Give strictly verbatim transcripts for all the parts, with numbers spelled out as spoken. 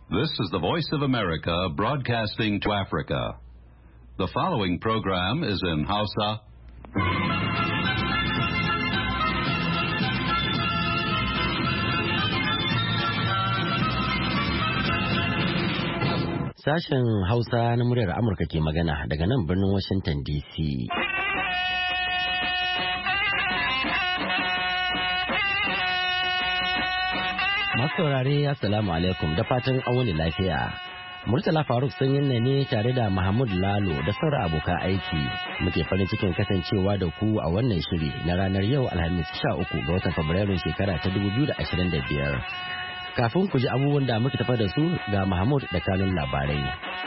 This is the Voice of America broadcasting to Africa. The following program is in Hausa. Sashen Hausa na muryar Amurka ke magana daga nan birnin Washington D C. Masu saurare Assalamu alaikum da fatan an wani lafiya. Murtala Faruk sanyin ne tare da Mahmud Lalo da sauran abokan aiki. Muke farin cikin kasancewa da ku a wannan shiri na ranar yau Alhamis sha uku ga watan Fabrairun shekara ta dubu biyu da ashirin da biyar. Kafin ku ji abubuwan da muke tafa da su ga Mahmud da kanun labarai.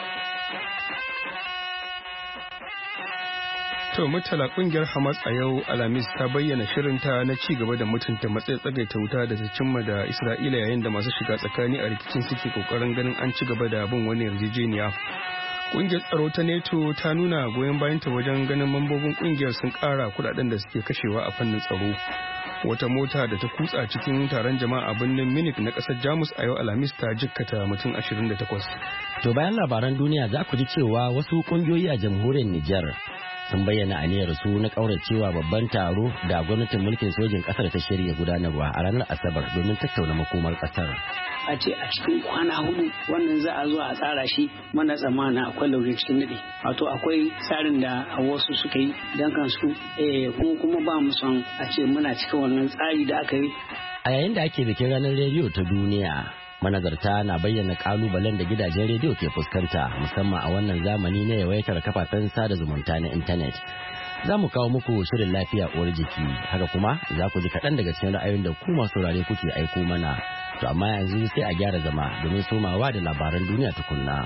To mutala kungiyar Hamas a yau Alhamis ta bayyana shirinta na ci gaba da mutunta matsayin tsagaita wuta da ta cimma da Isra'ila yayin da masu shiga tsakani a rikicin suke kokarin ganin an ci gaba da bin wani yarjejeniya. Kungiyar tsaro ta NATO ta nuna goyon bayanta wajen ganin mambobin kungiyar sun kara kudaden da suke kashewa a fannin tsaro. Wata mota da ta kutsa cikin taron jama'a a birnin Munich na kasar Jamus a yau Alhamis ta jikkata mutum ashirin da takwas. To bayan labaran duniya za ku ji cewa wasu kungiyoyi a jamhuriyar Nijar sun bayyana aniyar su na kauracewa babban taro da gwamnatin mulkin sojin kasar ta shirya gudanarwa a ranar Asabar domin tattauna makomar kasar. A ce a cikin kwana hudu wannan za a zo a tsara shi mana tsamana akwai lauje cikin nade. Wato akwai tsarin da wasu suka yi dan kansu eh kuma kuma ba mu son a ce muna cikin wannan tsari da aka yi. A yayin da ake bikin ranar rediyo ta duniya, manazarta na bayyana kalubalen da gidajen rediyo ke fuskanta musamman a wannan zamani na yawaitar kafafen sada zumunta na intanet. Za mu kawo muku shirin lafiya uwar jiki, haka kuma za ku ji kaɗan daga cikin ra'ayoyin da ku masu saurare kuke aiko mana. To amma yanzu sai a gyara zama domin somawa da labaran duniya tukunna.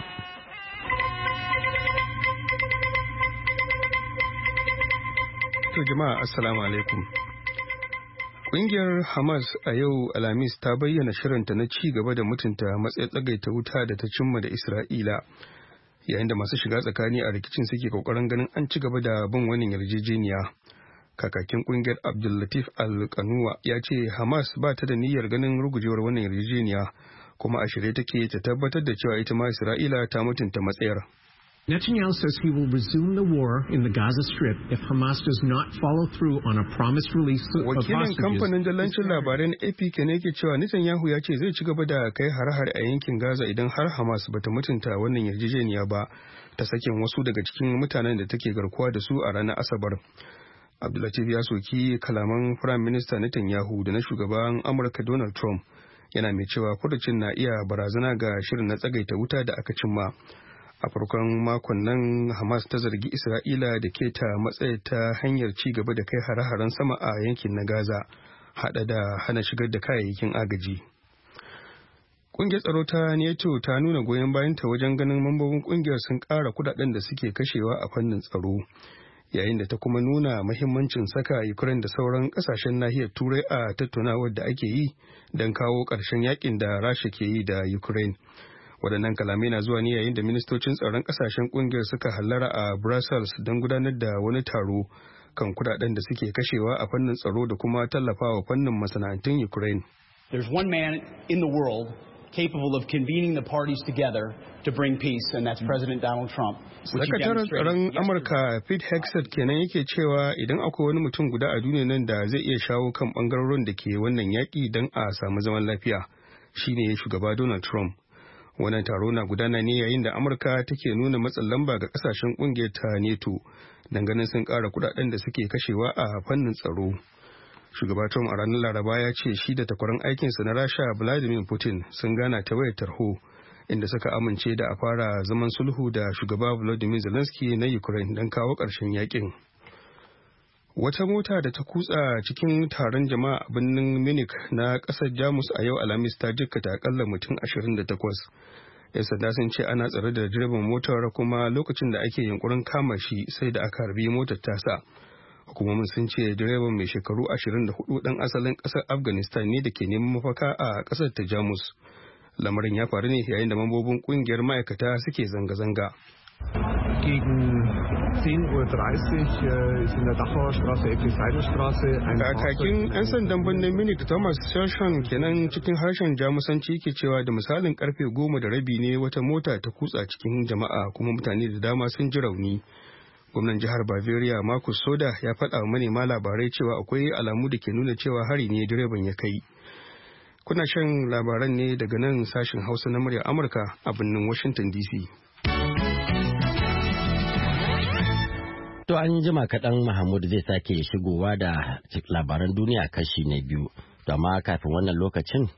To jama'a assalamu alaikum. Ƙungiyar Hamas a yau Alhamis ta bayyana shirinta na ci gaba da mutunta matsayin tsagaita wuta da ta cimma da Isra'ila, yayin da masu shiga tsakani a rikicin suke kokarin ganin an ci gaba da bin wannan yarjejeniya. Kakakin ƙungiyar Abdullatif Al-Qanuwa ya ce Hamas ba ta da niyyar ganin rugujewar wannan yarjejeniya, kuma a shirye take ta tabbatar da cewa ita ma Isra'ila ta mutunta matsayar. Netanyahu says he will resume the war in the Gaza Strip if Hamas does not follow through on a promised release of hostages. Wakilin kamfanin dalancin labaran A P ke ne ke cewa Netanyahu ya ce zai ci gaba da kai har-har a yankin Gaza idan har Hamas bata mutunta wannan yarjejeniya ba ta sakin wasu daga cikin mutanen da take garkuwa da su a ranar Asabar. Abdullatif ya soki kalaman Firayim Minista Netanyahu da na shugaban Amurka Donald Trump, yana mai cewa furucin na iya barazana ga shirin na tsagaita wuta da aka cimma. A farkon makon nan Hamas ta zargi Isra'ila da keta matsayi ta hanyar ci gaba da kai hare-haren sama a yankin na Gaza, hada da hana shigar da kayayyakin agaji. Ƙungiyar tsaro ta NATO ta nuna goyon bayanta wajen ganin mambobin ƙungiyar sun ƙara kudaden da suke kashewa a fannin tsaro, yayin da ta kuma nuna mahimmancin saka Ukraine da sauran ƙasashen nahiyar Turai a tattaunawar da ake yi don kawo ƙarshen yakin da Rasha ke yi da Ukraine. Waɗannan kalamai na zuwa ne yayin da ministocin tsaron ƙasashen ƙungiyar suka hallara a Brussels don gudanar da wani taro kan kudaden da suke kashewa a fannin tsaro da kuma tallafawa fannin masana'antun Ukraine. There's one man in the world capable of convening the parties together to bring peace, and that's President Donald Trump. Sakataren tsaron Amurka Pete Hegseth kenan yake cewa idan akwai wani mutum guda a duniya nan da zai iya shawo kan bangarorin da ke wannan yaƙi don a samu zaman lafiya, shine shugaba Donald Trump. Wannan taro na gudana ne yayin da Amurka take nuna matsin lamba ga kasashen kungiyar ta NATO ganin sun ƙara kudaden da suke kashewa a fannin tsaro. Shugaba Trump a ranar Laraba ya ce shi da takwaran aikinsa na Rasha Vladimir Putin sun gana ta wayar tarho, inda suka amince da a fara zaman sulhu da shugaba Volodymyr Zelensky na Ukraine don kawo ƙarshen yakin. Wata mota da ta kutsa cikin taron jama'a a birnin Munich na ƙasar Jamus a yau Alhamis ta jikkata akalla mutum ashirin da takwas. ‘Yan sanda sun ce ana tsare da direban motar, kuma lokacin da ake yunkurin kama shi sai da aka harbi motar tasa. Hukumomin sun ce direban mai shekaru ashirin da hudu ɗan asalin ƙasar Afghanistan ne da ke neman mafaka a ƙasar ta Jamus. Lamarin ya faru ne yayin da mambobin ƙungiyar ma'aikata suke zanga-zanga. Gegen zehn Uhr dreißig ist in der Dachauer Straße, Ecke Seidelstraße. Kakakin 'yan sandan birnin Munich Thomas Schorschan kenan cikin harshen Jamusanci ke cewa da misalin karfe goma da rabi ne wata mota ta kutsa cikin jama'a kuma mutane da dama sun ji rauni. Gwamnan jihar Bavaria Markus Soda ya faɗa wa manema labarai cewa akwai alamu da ke nuna cewa hari ne direban ya kai. Kuna shan labaran ne daga nan sashen Hausa na muryar Amurka a birnin Washington D C. To an jima kaɗan Mahmud zai sake shigowa da labaran duniya kashi na biyu. To amma kafin wannan lokacin,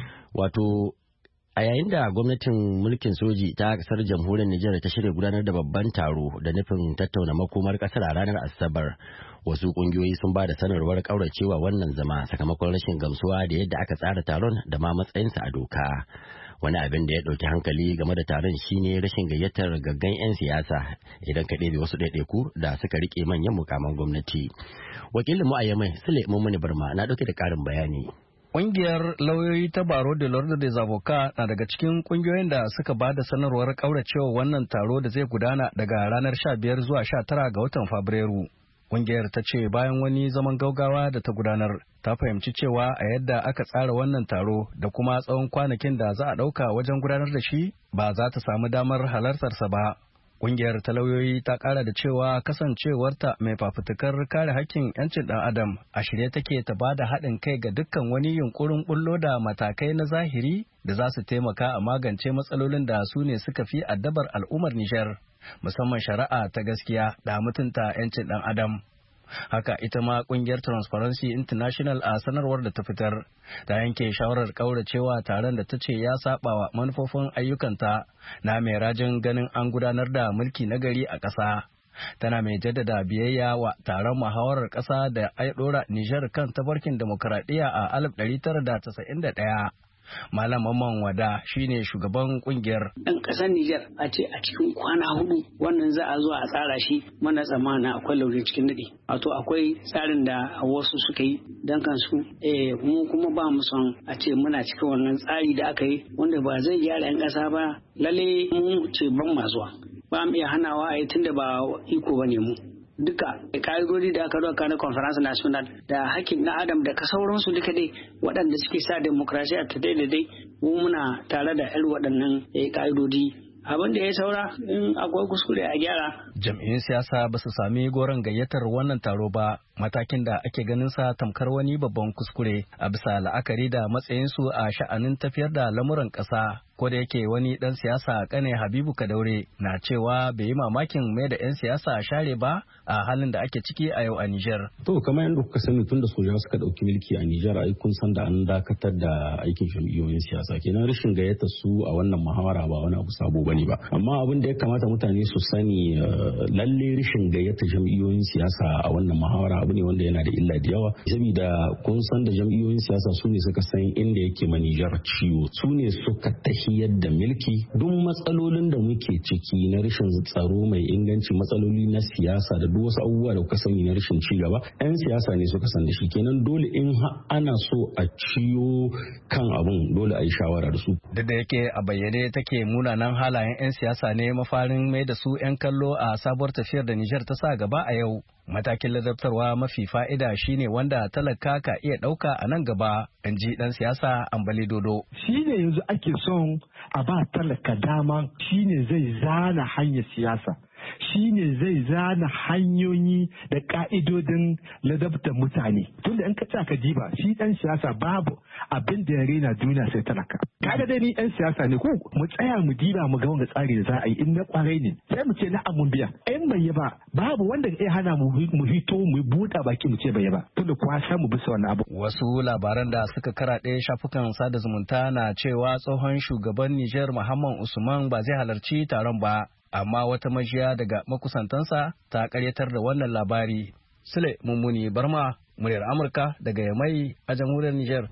wato a yayin da gwamnatin mulkin soji ta kasar jamhuriyar Nijar ta shirya gudanar da babban taro da nufin tattauna makomar kasar a ranar Asabar, wasu kungiyoyi sun ba da sanarwar kauracewa wannan zama sakamakon rashin gamsuwa da yadda aka tsara taron da ma matsayinsa a doka. Wani abin da ya ɗauki hankali game da taron shine rashin gayyatar gaggan 'yan siyasa idan ka ɗebe wasu ɗaiɗaiku da suka rike manyan mukaman gwamnati. Wakilin mu a Yamai Sule Mummuni Barma na ɗauke da ƙarin bayani. Ƙungiyar lauyoyi ta Baro de l'Ordre des Avocats na daga cikin ƙungiyoyin da suka ba da sanarwar ƙauracewa wannan taro da zai gudana daga ranar sha biyar zuwa sha tara ga watan Fabrairu. Ƙungiyar ta ce bayan wani zaman gaugawa da ta gudanar, ta fahimci cewa a yadda aka tsara wannan taro da kuma tsawon kwanakin da za a ɗauka wajen gudanar da shi ba za ta samu damar halartarsa ba. Ƙungiyar talauyoyi ta ƙara da cewa kasancewarta mai fafutukar kare hakkin 'yancin ɗan adam a shirye take ta ba da haɗin kai ga dukkan wani yunkurin bullo da matakai na zahiri da za su taimaka a magance matsalolin da su ne suka fi addabar al'ummar Nijar, musamman shari'a ta gaskiya da mutunta 'yancin ɗan adam. Haka ita ma kungiyar Transparency International a sanarwar da ta fitar ta yanke shawarar kauracewa taron da ta ce ya saba wa manufofin ayyukanta na mai rajin ganin an gudanar da mulki nagari a ƙasa. Tana mai jaddada biyayya wa taron muhawarar ƙasa da ya ɗora Nijar kan tabarkin demokuraɗiyya a alif ɗari tara da casa'in da ɗaya. Malam Mamman Wada shine shugaban kungiyar. Ɗan ƙasar Nijar a ce a cikin kwana hudu wannan za a zo a tsara shi mana tsamana akwai lauje cikin daɗi. Wato akwai tsarin da wasu suka yi don kansu eh mu kuma ba mu son a ce muna cikin wannan tsari da aka yi wanda ba zai gyara 'yan ƙasa ba lalle mu ce ban ma zuwa. Ba mu iya hanawa a yi tunda ba iko ba ne mu. Duka ka'idodi da aka doka na conference national da hakkin na adam da ka sauransu duka dai waɗanda suke sa demokrasiya ta daidai mu muna tare da irin waɗannan ka'idodi. Abin da ya saura in akwai kuskure a gyara. Jam'iyyun siyasa ba su sami goron gayyatar wannan taro ba, matakin da ake ganin sa tamkar wani babban kuskure a bisa la'akari da matsayinsu a sha'anin tafiyar da lamuran ƙasa. Ko da yake wani ɗan siyasa kane Habibu Kadaure na cewa bai yi mamakin mai da 'yan siyasa a share ba a halin da ake ciki a yau a Nijar. To kamar yadda kuka sani tun da soja suka ɗauki mulki a Nijar ai kun san da an dakatar da aikin jam'iyyoyin siyasa kenan rashin gayyata su a wannan muhawara ba wani abu sabo bane ba. Amma abin da ya kamata mutane su sani lalle rashin gayyata jam'iyyoyin siyasa a wannan muhawara abu ne wanda yana da illa da yawa. Saboda kun san da jam'iyyoyin siyasa su ne suka san inda yake ma Nijar ciwo. Su ne suka tahi yadda milki duk matsalolin da muke ciki na rashin tsaro mai inganci matsaloli na siyasa da duk wasu abubuwa da kuka sani na rashin ci gaba yan siyasa ne suka san da shi kenan dole in ana so a ciyo kan abun dole a yi shawara da su. Duk da yake a bayyane take munanan halayen yan siyasa ne mafarin mai da su yan kallo a sabuwar tafiyar da Nijar ta sa gaba a yau. Matakin ladabtarwa mafi fa'ida shine wanda talaka ka iya ɗauka a nan gaba, in ji ɗan siyasa Ambali Dodo. Shi ne yanzu ake son a ba talaka dama, shi ne zai zana hanyar siyasa. Shi ne zai zana hanyoyi da ka'idodin ladabtar mutane. Tunda in ka ci aka diba shi ɗan siyasa babu abin da ya rena duniya sai talaka. Kaga dai ni ɗan siyasa ne ko mu tsaya mu diba mu ga wanga tsari da za a yi in na kwarai ne sai mu ce na amun biya. In bai yi ba babu wanda ya hana mu mu hito mu buɗa baki mu ce bai yi ba. Tunda kuwa san mu bisa wannan abu. Wasu labaran da suka karaɗe shafukan sada zumunta na cewa tsohon shugaban Nijar Muhammad Usman ba zai halarci taron ba. Amma wata majiya daga makusantansa ta karyatar da wannan labari. Sule Mummuni Barma, muryar Amurka daga Yamai a jamhuriyar Nijar.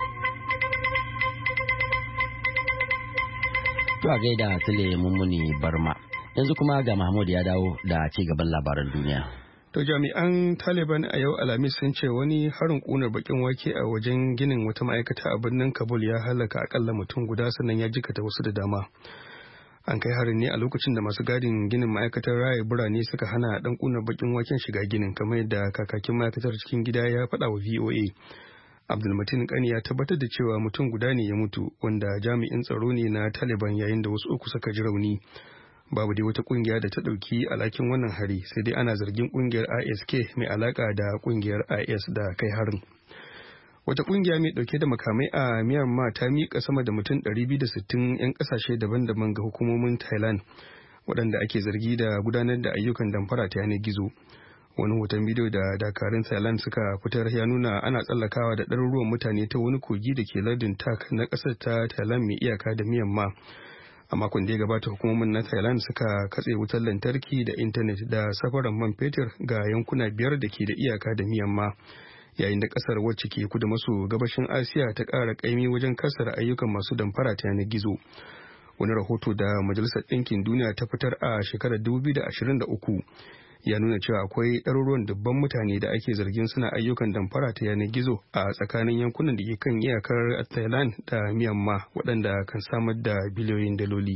To a gaida Sule Mummuni Barma. Yanzu kuma ga Mahmud ya dawo da ci gaban labaran duniya. To jami'an Taliban a yau Alhamis sun ce wani harin ƙunar bakin wake a wajen ginin wata ma'aikata a birnin Kabul ya halaka akalla mutum guda sannan ya jikata wasu da dama. An kai harin ne a lokacin da masu gadin ginin ma'aikatar raya birane suka hana dan kunar bakin waken shiga ginin, kamar yadda kakakin ma'aikatar cikin gida ya faɗa wa V O A. Abdulmatin Kani ya tabbatar da cewa mutum guda ne ya mutu, wanda jami'in tsaro ne na Taliban, yayin da wasu uku suka ji rauni. Babu dai wata kungiya da ta ɗauki alhakin wannan hari, sai dai ana zargin kungiyar I S K mai alaka da kungiyar I S da kai harin. Wata kungiya mai dauke da makamai a Myanmar ta miƙa sama da mutum ɗari biyu da sittin 'yan ƙasashe daban-daban ga hukumomin Thailand, waɗanda ake zargi da gudanar da ayyukan damfara ta yanar gizo. Wani hoton bidiyo da dakarun Thailand suka fitar ya nuna ana tsallakawa da ɗaruruwan mutane ta wani kogi da ke lardin Tak na ƙasar ta Thailand mai iyaka da Myanmar. A makon da ya gabata, hukumomin na Thailand suka katse wutar lantarki da intanet da safaran man fetur ga yankuna biyar da ke da iyaka da Myanmar, yayin da kasar wacce ke kudu maso gabashin Asiya ta ƙara ƙaimi wajen kasar ayyukan masu damfara ta yanar gizo. Wani rahoto da Majalisar Ɗinkin Duniya ta fitar a shekarar dubu biyu da ashirin da uku ya nuna cewa akwai ɗaruruwan dubban mutane da ake zargin suna ayyukan damfara ta yanar gizo a tsakanin yankunan da ke kan iyakar Thailand da Myanmar, waɗanda kan samar da biliyoyin daloli.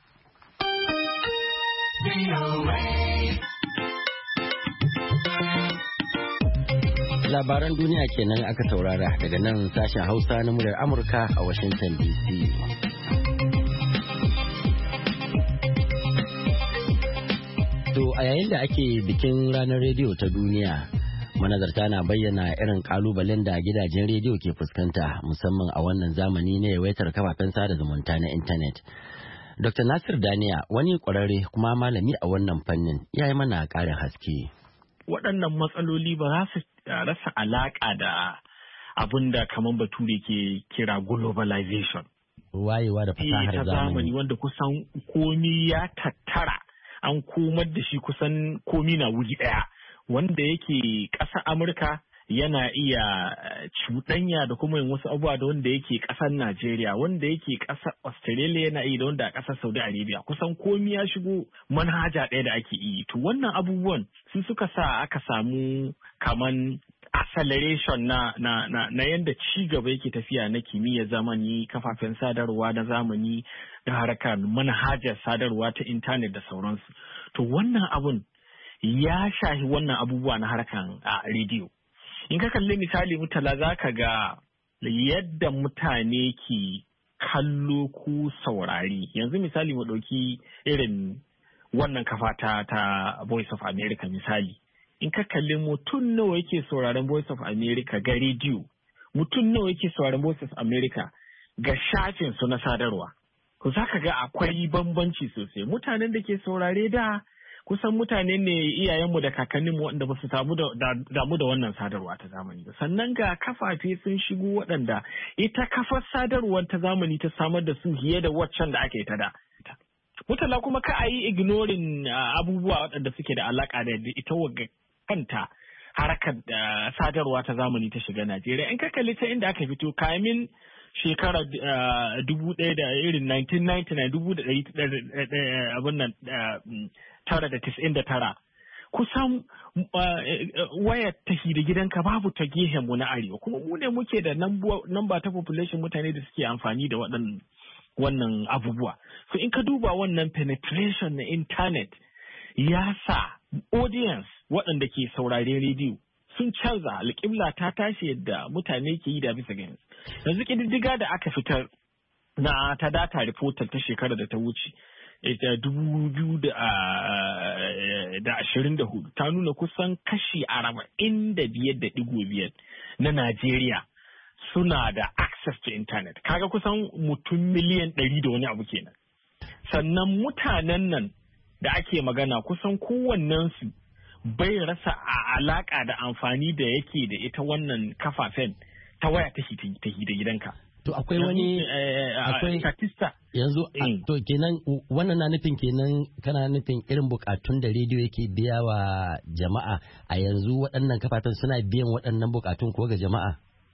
Labaran duniya kenan aka saurara daga nan sashen Hausa na muryar Amurka a Washington D C. To a yayin da ake bikin ranar rediyo ta duniya, manazarta na bayyana irin kalubalen da gidajen rediyo ke fuskanta, musamman a wannan zamani na yawaitar kafafen sada zumunta na intanet. Doctor Nasir Daniya, wani kwararre kuma malami a wannan fannin, ya yi mana ƙarin haske. Waɗannan matsaloli ba za su rasa alaƙa da abin da kamar bature ke kira globalization. Wayewa da fasahar zamani. Wanda kusan komi ya tattara. An komar da shi kusan komi na wuri ɗaya, wanda yake ƙasar Amurka yana iya cuɗanya da kuma yin wasu abubuwa da wanda yake ƙasar Najeriya, wanda yake ƙasar Australia yana iya da wanda a ƙasar Saudi Arabia. Kusan komi ya shigo manhaja ɗaya da ake yi. To wannan abubuwan su suka sa aka samu kaman acceleration na na na, na yanda ci gaba yake tafiya na kimiyyar zamani, kafafen sadarwa na zamani da harkar manhajar sadarwa ta intanet da sauransu. To wannan abun ya shahi wannan abubuwa na harkar a rediyo. In ka kalli misali Murtala, za ka ga yadda mutane ke kallo ku saurari. Yanzu misali mu ɗauki irin wannan kafa ta ta Voice of America misali. In ka kalli mutum nawa yake sauraron Voice of America ga rediyo, mutum nawa yake sauraron Voice of America ga shafin su na sadarwa. Ku za ka ga akwai bambanci sosai. Mutanen da ke saurare da kusan mutane ne iyayenmu da kakanninmu waɗanda ba su damu da wannan sadarwa ta zamani ba. Sannan ga kafafe sun shigo waɗanda ita kafar sadarwar ta zamani ta samar da su fiye da waccan da ake ta da. Mutala kuma ka a yi ignoring abubuwa waɗanda suke da alaƙa da ita wagga kanta harkar sadarwa ta zamani ta shiga Najeriya. In ka kalli ta inda aka fito kamin shekara dubu ɗaya da irin nineteen ninety-nine dubu da ɗari abin nan tara da tis'in da tara kusan wayar tafi da gidanka babu ta gehen mu na arewa, kuma mu ne muke da namba ta population mutane da suke amfani da waɗannan wannan abubuwa. So in ka duba wannan penetration na internet ya sa audience waɗanda ke sauraren rediyo sun canza, alƙibla ta tashi yadda mutane ke yi da bisa ganin. Yanzu ƙididdiga da aka fitar na ta data reporter ta shekara da ta wuce ita dubu biyu da ashirin da hudu ta nuna kusan kashi arba'in da biyar da digo biyar na Najeriya suna da access to internet. Kaga kusan mutum miliyan ɗari da wani abu kenan. Sannan mutanen nan da ake magana kusan kowannensu bai rasa a alaka da amfani da yake da ita wannan kafafen ta waya ta da gidanka. To akwai wani akwai statista yanzu to kenan wannan na nufin kenan kana nufin irin bukatun da rediyo yake biya wa jama'a a yanzu waɗannan kafafen suna biyan waɗannan bukatun ko ga jama'a?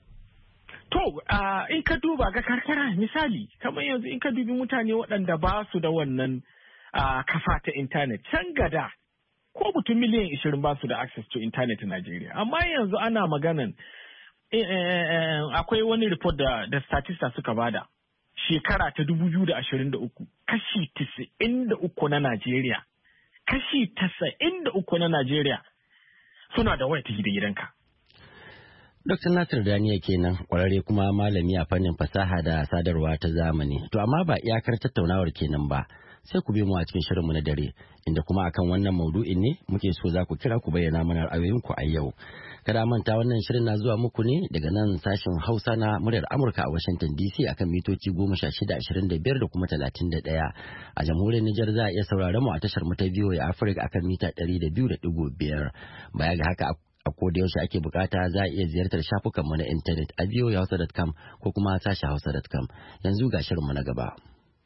To in ka duba ga karkara misali kamar yanzu in ka dubi mutane waɗanda ba su da wannan kafa ta intanet can gada ko mutum miliyan ishirin ba su da access to internet a Najeriya. Amma yanzu ana maganan akwai wani report da, da statista suka bada. shekara ta dubu biyu da ashirin da uku kashi tisa'in da uku na Najeriya kashi tasa'in da uku na Najeriya suna da waya ta gidanka. Dokta Nasir Daniya kenan kwararre kuma malami a fannin fasaha da sadarwa ta zamani. To amma ba iyakar tattaunawar kenan ba. Sai ku bi mu a cikin shirinmu na dare inda kuma akan wannan maudu'in ne muke so za ku kira ku bayyana mana ra'ayoyinku a yau. Kada manta wannan shirin na zuwa muku ne daga nan sashen Hausa na muryar Amurka a Washington D C akan mitoci goma sha shida ashirin da biyar da kuma talatin da ɗaya. A jamhuriyar Nijar za a iya sauraron mu a tashar mu ta V O A Africa akan mita ɗari da biyu da ɗigo biyar. Baya ga haka a koda yaushe ake bukata za a iya ziyartar shafukanmu na intanet a v o a hausa dot com ko kuma sashen hausa dot com. Yanzu ga shirinmu na gaba.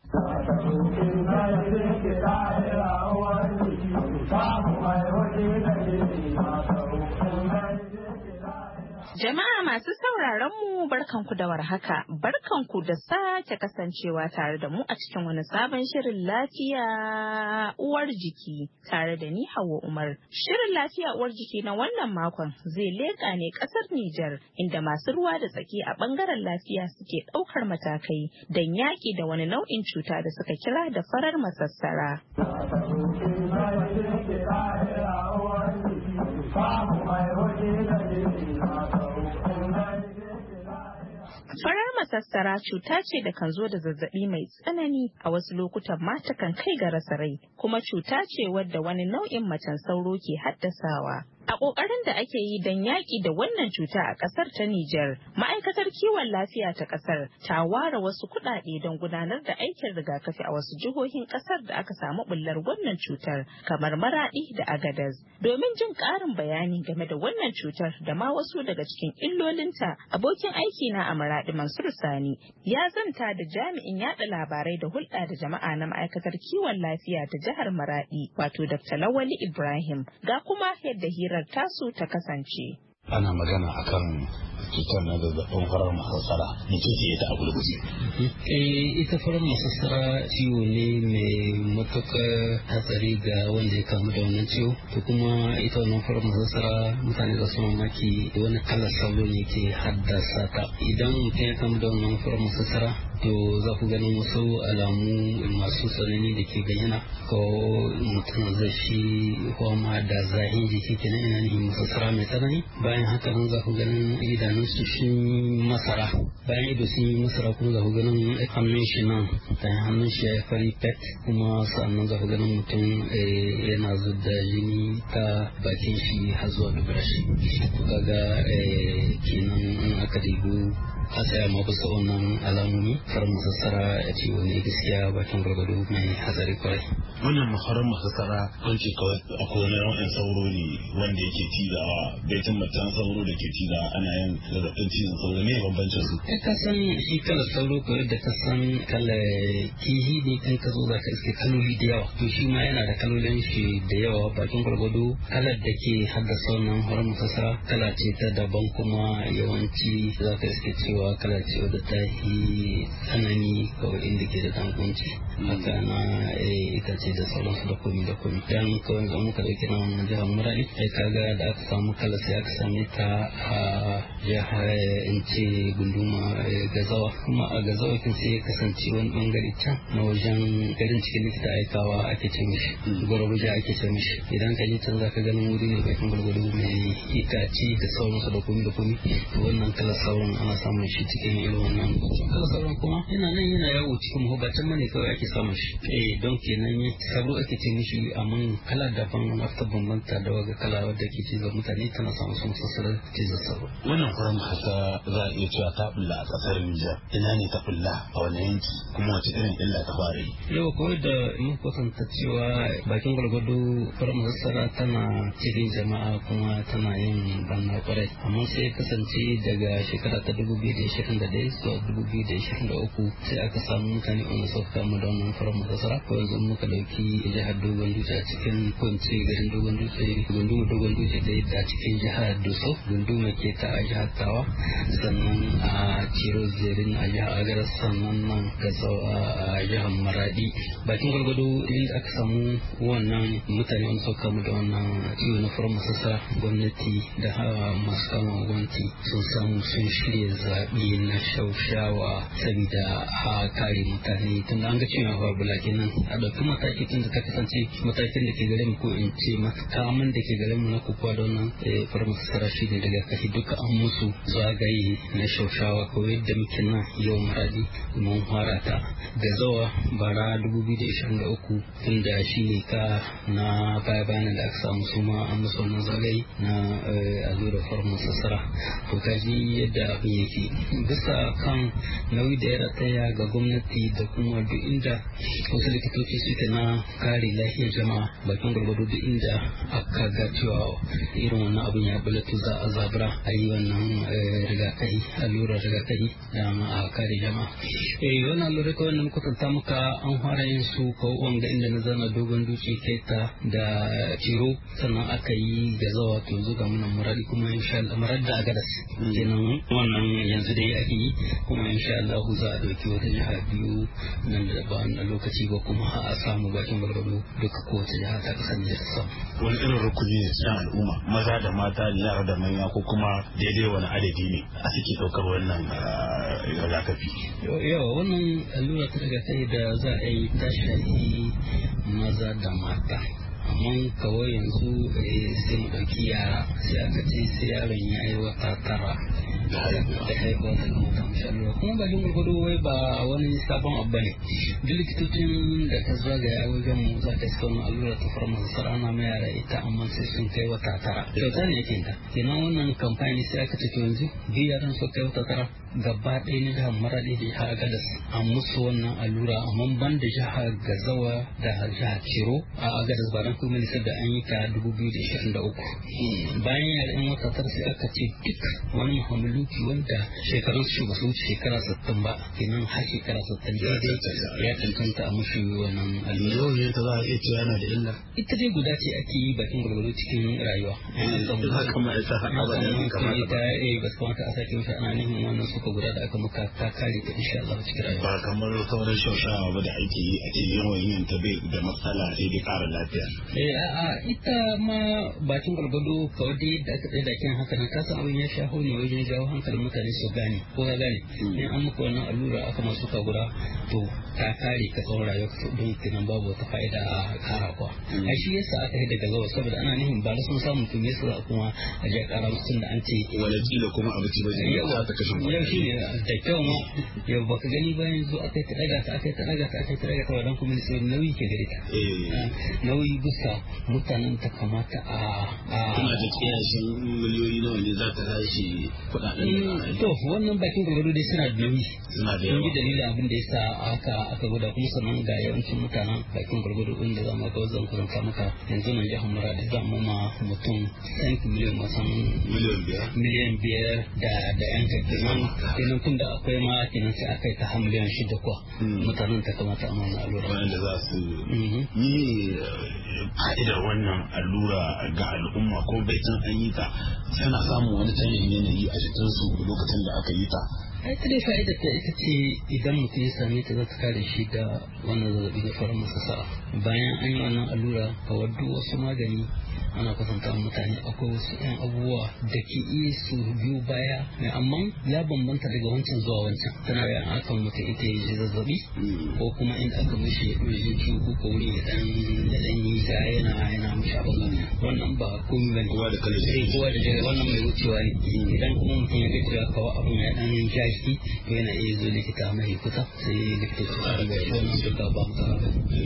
Jama'a masu sauraron mu barkanku da warhaka, barkanku da sake kasancewa tare da mu a cikin wani sabon shirin lafiya uwar jiki tare da ni Hauwa Umar. Shirin lafiya uwar jiki na wannan makon zai leƙa ne ƙasar Nijar inda masu ruwa da tsaki a ɓangaren lafiya suke ɗaukar matakai don yaƙi da wani nau'in cuta da suka kira da farar masassara. Farar masassara cuta ce da kan zo da zazzabi mai tsanani a wasu lokutan ma ta kan kai ga rasa rai, kuma cuta ce wadda wani nau'in macen sauro ke haddasawa. A ƙoƙarin da ake yi don yaƙi da wannan cuta a ƙasar ta Nijar, ma'aikatar kiwon lafiya ta ƙasar ta ware wasu kuɗaɗe don gudanar da aikin rigakafi a wasu jihohin ƙasar da aka samu ɓullar wannan cutar kamar Maraɗi da Agadez. Domin jin ƙarin bayani game da wannan cutar da ma wasu daga cikin illolinta, abokin aiki na a Maraɗi Mansur Sani ya zanta da jami'in yaɗa labarai da hulɗa da jama'a na ma'aikatar kiwon lafiya ta jihar Maraɗi, wato Dakta Lawali Ibrahim, ga kuma yadda hira tasu ta kasance. Ana magana akan cutar na zazzabin farar masassara, ne ce ita a gulguje. Eh, ita farar masassara ciwo ne mai matuƙar hatsari ga wanda ya kamu da wannan ciwo. To kuma ita wannan farar masassara mutane da su mamaki wani kalar sauro ne ke haddasa ta. Idan mutum ya kamu da wannan farar masassara, to za ku ganin wasu alamu masu tsanani da ke bayyana ko mutum zai shi homa da zahin jiki kenan ina nufin masassara mai tsanani. Bayan haka nan za ku ganin idanunsu shi masara, bayan ido sun yi masara kuma za ku ganin hannun shi nan bayan hannun shi ya yi fari pet, kuma sannan za ku ganin mutum yana zubda jini ta bakin shi har zuwa dubura shi. Kaga kenan in aka dibu a tsaya ma bisa wannan alamomi farar masassara ya ce wani gaskiya bakin gwargwado mai hatsari kwarai. Wannan farar masassara kun ce kawai akwai wani nau'in sauro ne wanda yake cizawa, baitin matan sauro da ke cizawa ana yin zazzabin cizon sauro, ne bambancin su? Ka san shi kalar sauro ko yadda ka san kalar kihi ne kai ka zo za ka iske kaloli da yawa, to shi ma yana da kalolin shi da yawa bakin gwargwado. Kalar da ke haddasa wannan farar masassara kala ce ta daban, kuma yawanci za ka iske cewa kala ce wadda ta yi tsanani kawai inda ke da dangunci haka na ita ce da sauransu da komi da komi. Dan kawai ga muka dauki na jihar Murari ai kaga da aka samu kala sai aka same ta a jihar in ce gunduma Gazawa, kuma a Gazawa kin sai ya kasance wani bangare can na wajen garin cikin likita aikawa ake ce mishi gwarabuja ake ce mishi. Idan ka je can za ka ganin wuri ne bakin gwargwado mai itace da sauransu da komi da komi. To wannan kala sauran ana samun shi cikin irin wannan kala sauran kuma yana nan yana yawo cikin mahubacin mane kawai ake samun shi. Eh don kenan sabro ake ce mishi amma kala daban wata bambanta da waga kala wadda ke cizon mutane tana samun sun sassarar cizon sabro. Wannan farar haka za a iya cewa ta bulla a kasar Nijar. Ina ne ta bulla a wani yanki kuma wace irin illa ta fara yi? Yau kawai da mun kwatanta cewa bakin gwargwado farar masassara tana cikin jama'a kuma tana yin banna kwarai, amma sai kasance daga shekara ta dubu biyu da ashirin da ɗaya zuwa dubu biyu da ashirin da uku sai aka samu mutane wanda suka kamu da wannan farar masassara. Ko yanzu muka dauki jihar Dogon Dutse a cikin kwance garin Dogon Dutse, gunduma Dogon Dutse da a cikin jihar Doso, gunduma ke ta a jihar Tawa, sannan a Ciro Zerin a jihar Agar, sannan nan Gazau a jihar Maradi. Bakin gwargwado inda aka samu wannan mutane wanda suka kamu da wannan ciwo na farar masassara, gwamnati da masu kama gwamnati sun samu sun shirya zaɓe na shaushawa saboda a a kare mutane tun da an ga cewa babu kenan a ɗauki mataki tun da ta kasance matakin da ke gare mu ko in ce makaman da ke gare mu na kokowa da wannan farmasa sara shi ne daga kashi duka an musu zagaye na shaushawa ko yadda muke nan yau maradi mun fara ta da zawa bara dubu biyu da ishirin da uku inda shi ne ka na baya bayanan da aka samu su ma an musu wannan zagaye na allurar farmasa sara to kaji yadda abin yake bisa kan nauyi da ya rataya ga gwamnati da kuma duk inda wasu likitoci suke na kare lafiyar jama'a bakin gwargwado duk inda aka ga cewa irin wannan abin ya bulatu za a zabura a yi wannan rigakafi allurar rigakafi da a kare jama'a eh wannan allurar kawai da muka tanta muka an fara yin su ko wanga inda na zana dogon duci keta da ciro sannan aka yi gazawa to zuga muna muradi kuma insha Allah murad da agadas kenan wannan yanzu dai ake yi kuma insha Allah za a dauki wata jiha biyu nan da ba na lokaci ba kuma a samu bakin gwargwado duka kowace jiha ta kasance da samu wani irin rukuni ne cikin al'umma maza da mata da yara da manya ko kuma daidai wani adadi ne a suke ɗaukar wannan rigakafi yawa wannan allura ta rigakafi da za a yi ta shafi maza da mata amma kawai yanzu sai mu ɗauki yara sai aka ce sai yaron ya yi wata tara da haihuwa daga mata mashallah kuma ba jin gurgudu wai ba wani sabon abu ne duk likitocin da ta zagaya wajen mu za ta suka wani allura ta fara masu sarana mai yara ita amma sai sun kai wata tara kyauta ne yake ta kenan wannan kamfani sai aka ce to yanzu biyu yaran su kai wata tara gaba ɗaya na jihar maraɗi da jihar gadas a musu wannan allura amma ban da jihar gazawa da jihar ciro a gadas ba kuma ministar da an yi ta dubu biyu da ishirin da uku bayan yaran wata tara sai aka ce duk wani muhammuluki wanda shekarun su ba su wuce shekara sittin ba kenan har shekara sittin daidai ya cancanta a mushi wannan allura yau ta za a iya cewa yana da illa ita dai guda ce ake yi bakin gwargwado cikin rayuwa kamar ita haɗa ita eh ba su kamata a sake mishi ana neman wannan suka guda da aka muka ta kare ta insha Allah cikin rayuwa ba kamar sauran shaushawa ba da ake yi a cikin yawan yin ta bai da matsala sai dai ƙara lafiya eh a'a ita ma bakin gwargwado kawai dai da aka tsaye da kin haka nan ka san abin ya shaho ne wajen jawo hankalin mutane su gane ko ka gane in an muka wannan allura aka masu ka guda to ta kare ka tsawon rayuwa ka don kenan babu wata fa'ida a kara kuwa a shi yasa aka yi daga zawa saboda ana nihin ba sun samu to me yasa kuma a je kara musu da an ce wala kila kuma abu ce ba zai ta kashe yau shi ne da kyau ma yau baka gani ba yanzu aka yi ta daga ta aka yi ta daga ta aka yi ta daga ta wadan kuma sai nauyi ke gare ta nauyi bisa mutanen ta kamata a kuma da kiyashin miliyoyi nawa ne za ta tashi kuɗaɗen to wannan bakin gwargwado dai suna da nauyi suna da yawa dalilin abin da yasa aka aka gwada kuma sannan ga yawancin mutanen bakin gwargwado inda za mu ga zan kuranta maka yanzu nan jihar Muradi za mu ma mutum cent miliyan masan miliyan biyar miliyan biyar da da yan kenan kenan tun da akwai ma kenan sai aka yi ta har miliyan shida kuwa mutanen ta kamata a mana allura wanda za su yi fa'idar wannan allura ga al'umma ko bai san an yi ta suna samun wani canjin yanayi a jikinsu lokacin da aka yi ta ita dai fa'ida ta ita ce idan mutum ya same ta za ta kare shi da wannan zazzabi da fara masa sa'a bayan an yi wannan allura a wadda wasu magani ana kwatanta mutane akwai wasu yan abubuwa da ke iya su biyu baya mai amma ya bambanta daga wancan zuwa wancan tana da aka mutum ita ya ji zazzabi ko kuma inda aka mishi ya ɗoji ciwo ko wuri ya dan da dan yi ga yana yana mishi abin wannan ba komai bane kowa da kalle sai kowa da jere wannan mai wucewa ne idan kuma mutum ya ga cewa kawai abin ya dan jashi to yana iya zo likita mai kuta sai likita su fara ga wannan duka ba mu tsara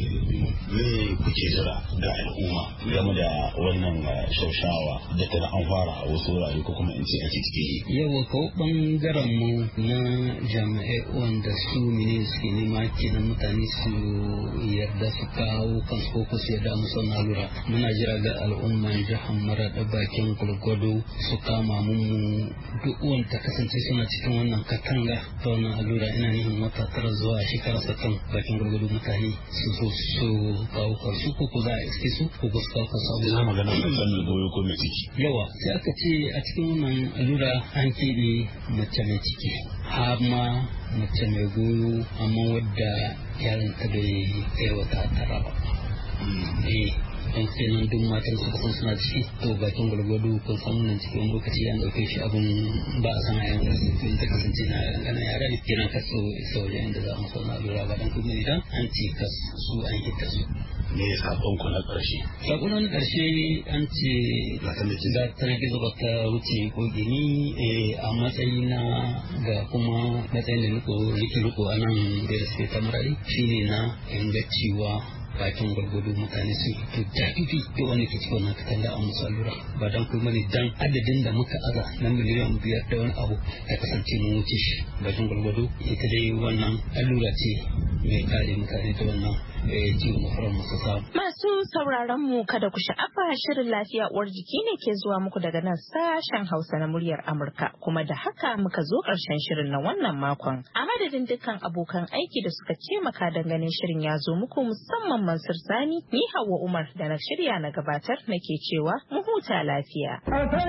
me kuke jira ga al'umma game da wannan shaushawa da ta an fara a wasu wurare ko kuma in ce ake ciki yawa ko bangaren mu na jami'ai wanda su ne suke nema kenan mutane su yarda su kawo kansu ko su yarda musu na lura muna jira ga al'umma jihar Maradi bakin gurgudu su kama mu duk wanda kasance suna cikin wannan katanga ta wannan allura ina nihin wata tara zuwa shekara sittin bakin gurgudu mutane su zo su kawo kansu ko ko za a iske su ko ko su kawo kansu ina magana da mai goyo ko mai ciki yawa sai aka ce a cikin wannan allura an keɓe mace mai ciki har ma mace mai goyo amma wadda yaron ta bai kai wata tara ba eh don kenan duk matan su kusan suna da shi to bakin gwargwado kun san wannan cikin lokaci an ɗauke shi abin ba a san a yanzu sun ta kasance na ƙananan yara ne kenan ka so isa wajen inda za mu sauna lura ba dan kuma idan an ce ka su an hita su. Me ya sabon ku na ƙarshe? Sabon na ƙarshe an ce za ta rage zuba ta wuce ko gini a matsayi na ga kuma matsayin da niko yake riko a nan da suke tamarari shine na inga cewa bakin gwargwado mutane sun fito da ifi to wani ke cikin wannan katanga a musu allura ba dan kuma ne dan adadin da muka aza na miliyan biyar da wani abu ta kasance mun wuce shi bakin gwargwado ita dai wannan allura ce mai kare mutane da wannan ciwo na farar masu samu. Masu sauraron mu kada ku sha'afa shirin lafiya uwar jiki ne ke zuwa muku daga nan sashen Hausa na muryar Amurka kuma da haka muka zo ƙarshen shirin na wannan makon. A madadin dukkan abokan aiki da suka taimaka don ganin shirin ya zo muku musamman Mansur Sani ni Hauwa Umar da na shirya na gabatar nake cewa mu huta lafiya.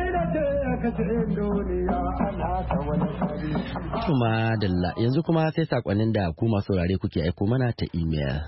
Kuma dalla yanzu kuma sai sakonnin da ku masu saurare kuke aiko mana ta email.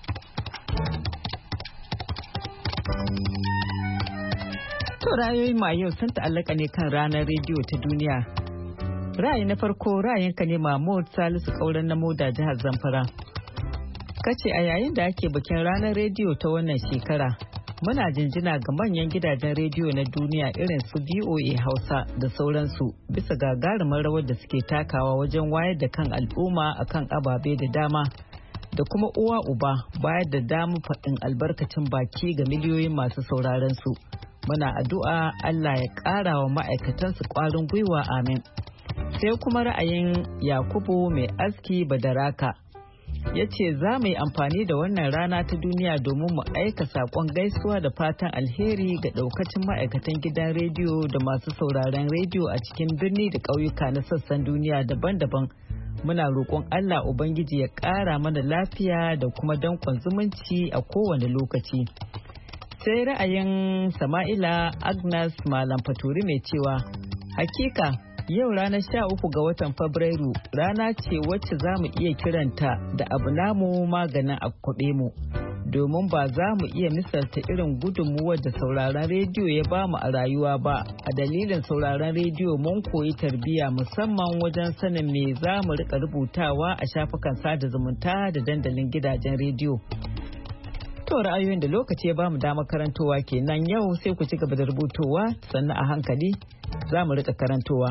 To ra'ayoyin ma yau sun ta'allaka ne kan ranar rediyo ta duniya. Ra'ayi na farko ra'ayinka ne Mahmud Salisu Kauran na Moda jihar Zamfara. Kace a yayin da ake bikin ranar rediyo ta wannan shekara, muna jinjina ga manyan gidajen rediyo na duniya irin su V O A Hausa da sauransu bisa gagarumar rawar da suke takawa wajen wayar da kan al'umma akan ababe da dama. Da kuma uwa uba bayar da damu faɗin albarkacin baki ga miliyoyin masu sauraron su. Muna addu'a Allah ya ƙara wa ma'aikatansu ƙwarin gwiwa amin. Sai kuma ra'ayin Yakubu mai aski Badaraka ya ce za mu yi amfani da wannan rana ta duniya domin mu aika saƙon gaisuwa da fatan alheri ga ɗaukacin ma'aikatan gidan rediyo da masu sauraron rediyo a cikin birni da ƙauyuka na sassan duniya daban-daban. Muna roƙon Allah Ubangiji ya ƙara mana lafiya da kuma danƙon zumunci a kowane lokaci. Sai ra'ayin Sama'ila Agnes Malam Faturi mai cewa, hakika yau ranar sha uku ga watan Fabrairu rana ce wacce za mu iya kiranta da abu namu maganin akwabe mu. Domin ba za mu iya misalta irin gudunmuwar da sauraron rediyo ya ba mu a rayuwa ba, a dalilin sauraron rediyo mun koyi tarbiyya musamman wajen sanin me za mu rika rubutawa a shafukan sada zumunta da dandalin gidajen rediyo. To ra'ayoyin da lokaci ya ba mu damar karantowa kenan yau sai ku ci gaba da rubutowa sannan a hankali za mu rika karantowa.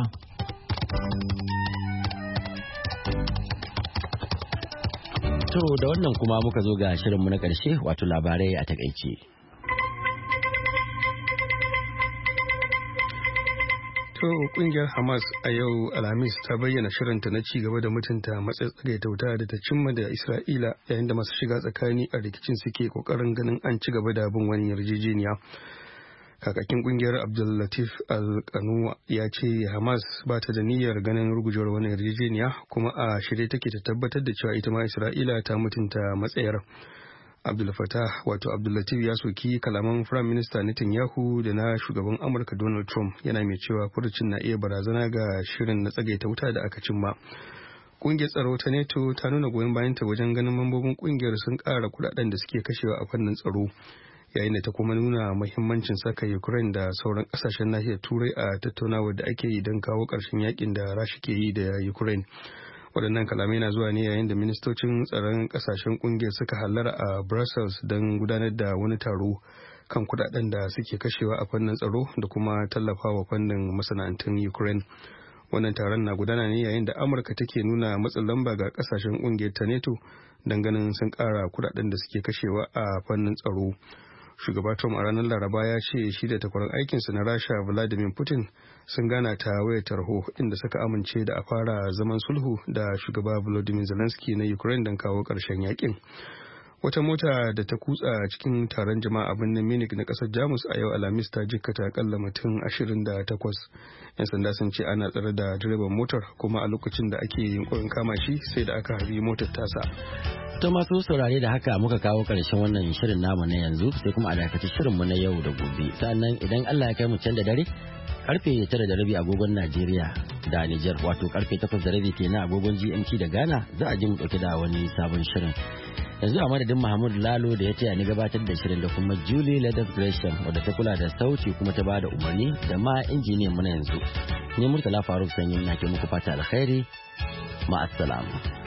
To da wannan kuma muka zo ga shirinmu na ƙarshe wato labarai a takaice. To kungiyar Hamas a yau Alhamis ta bayyana shirinta na ci gaba da mutunta matsatsage tauta da ta cimma da Isra'ila yayin da masu shiga tsakani a rikicin suke kokarin ganin an ci gaba da bin wani yarjejeniya. Kakakin kungiyar Abdul Latif Al-Qanuwa ya ce Hamas ba ta da niyyar ganin rugujewar wani yarjejeniya kuma a shirye take ta tabbatar da cewa ita ma Isra'ila ta mutunta matsayar. Abdul Fattah wato Abdul Latif ya soki kalaman Prime Minister Netanyahu da na shugaban Amurka Donald Trump yana mai cewa furucin na iya barazana ga shirin na tsagaita wuta da aka cimma. Kungiyar tsaro ta NATO ta nuna goyon bayanta wajen ganin mambobin kungiyar sun ƙara kudaden da suke kashewa a fannin tsaro. Yayin da ta kuma nuna muhimmancin saka Ukraine da sauran kasashen nahiyar Turai a tattaunawar da ake yi don kawo ƙarshen yakin da Rasha ke yi da Ukraine. Waɗannan kalamai na zuwa ne yayin da ministocin tsaron kasashen kungiyar suka hallara a Brussels don gudanar da wani taro kan kudaden da suke kashewa a fannin tsaro da kuma tallafawa fannin masana'antun Ukraine. Wannan taron na gudana ne yayin da Amurka take nuna matsin lamba ga kasashen kungiyar ta NATO don ganin sun ƙara kudaden da suke kashewa a fannin tsaro. Shugaba Trump a ranar Laraba ya ce shi da takwarar aikinsa na Rasha Vladimir Putin sun gana ta wayar tarho inda suka amince da a fara zaman sulhu da shugaba Volodymyr Zelensky na Ukraine don kawo ƙarshen yakin. Wata mota da ta kutsa cikin taron jama'a a birnin Munich na ƙasar Jamus a yau Alhamis ta jikkata akalla mutum ashirin da takwas. 'Yan sanda sun ce ana tsare da direban motar kuma a lokacin da ake yunkurin kama shi sai da aka harbi motar tasa. To masu saurare da haka muka kawo ƙarshen wannan shirin namu na yanzu sai kuma a dakaci shirinmu na yau da gobe. Sannan idan Allah ya kai mu can da dare karfe tara da rabi agogon Najeriya da Niger wato karfe takwas da rabi kenan agogon G M T da Ghana za a ji mu dauke da wani sabon shirin. Yanzu a madadin Mahmud Lalo da ya taya ni gabatar da shirin da kuma Julie Leather Gresham wadda ta kula da sauti kuma ta bada umarni da ma injiniyan mu na yanzu. Ni Murtala Faruk Sanyin na ke muku fata alkhairi. Ma'assalam.